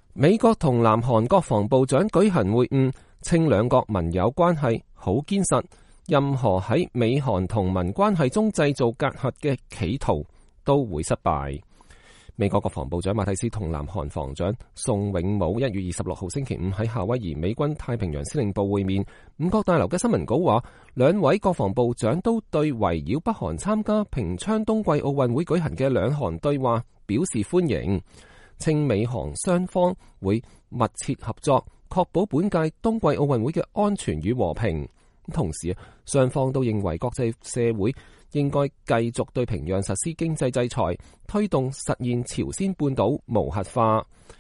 美國同南韓國防部長舉行會晤，稱兩國盟友關係好堅實，任何喺美韓同盟關係中製造隔閡嘅企圖都會失敗。美國國防部長馬蒂斯同南韓防長宋永武1月26號星期五喺夏威夷美軍太平洋司令部會面。五角大樓嘅新聞稿話，兩位國防部長都對圍繞北韓參加平昌冬季奧運會舉行嘅兩韓對話表示歡迎，稱美韓雙方會密切合作，確保本屆冬季奧運會嘅安全與和平。同時，雙方都認為國際社會應該繼續對平壤實施經濟制裁，推動實現朝鮮半島無核化。